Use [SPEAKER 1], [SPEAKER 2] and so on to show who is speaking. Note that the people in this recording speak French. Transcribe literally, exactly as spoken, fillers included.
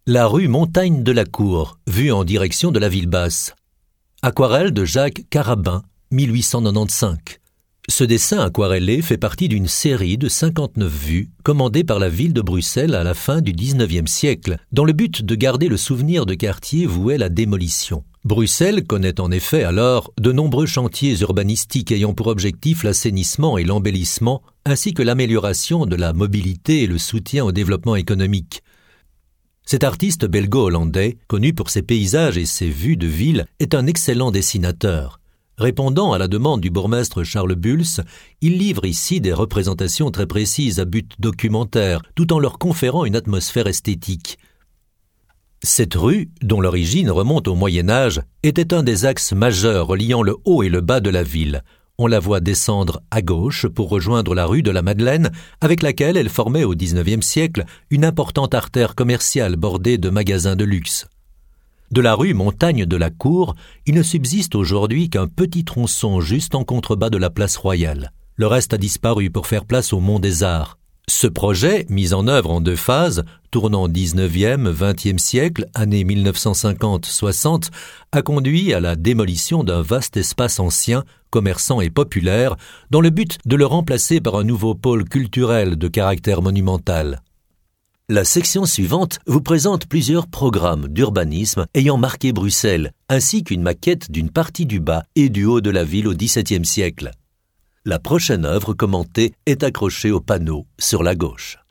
[SPEAKER 1] La rue Montagne de la Cour, vue en direction de la ville basse. Aquarelle de Jacques Carabin, mille huit cent quatre-vingt-quinze. Ce dessin aquarellé fait partie d'une série de cinquante-neuf vues commandées par la ville de Bruxelles à la fin du dix-neuvième siècle, dans le but de garder le souvenir de quartiers voués à la démolition. Bruxelles connaît en effet alors de nombreux chantiers urbanistiques ayant pour objectif l'assainissement et l'embellissement, ainsi que l'amélioration de la mobilité et le soutien au développement économique. Cet artiste belgo-hollandais, connu pour ses paysages et ses vues de ville, est un excellent dessinateur. Répondant à la demande du bourgmestre Charles Bulls, il livre ici des représentations très précises à but documentaire, tout en leur conférant une atmosphère esthétique. Cette rue, dont l'origine remonte au Moyen-Âge, était un des axes majeurs reliant le haut et le bas de la ville. On la voit descendre à gauche pour rejoindre la rue de la Madeleine, avec laquelle elle formait au dix-neuvième siècle une importante artère commerciale bordée de magasins de luxe. De la rue Montagne de la Cour, il ne subsiste aujourd'hui qu'un petit tronçon juste en contrebas de la place Royale. Le reste a disparu pour faire place au Mont des Arts. Ce projet, mis en œuvre en deux phases, tournant dix-neuvième vingtième siècle, années mille neuf cent cinquante soixante, a conduit à la démolition d'un vaste espace ancien, commerçant et populaire, dans le but de le remplacer par un nouveau pôle culturel de caractère monumental. La section suivante vous présente plusieurs programmes d'urbanisme ayant marqué Bruxelles, ainsi qu'une maquette d'une partie du bas et du haut de la ville au dix-septième siècle. La prochaine œuvre commentée est accrochée au panneau sur la gauche.